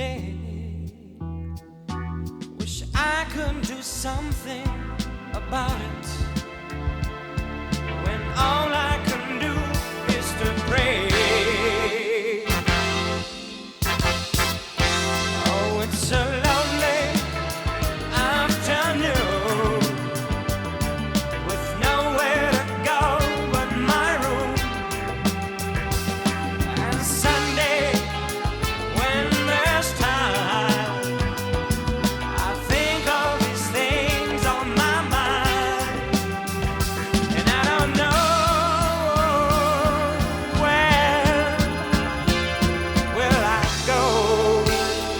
today. Wish I could do something about it when all I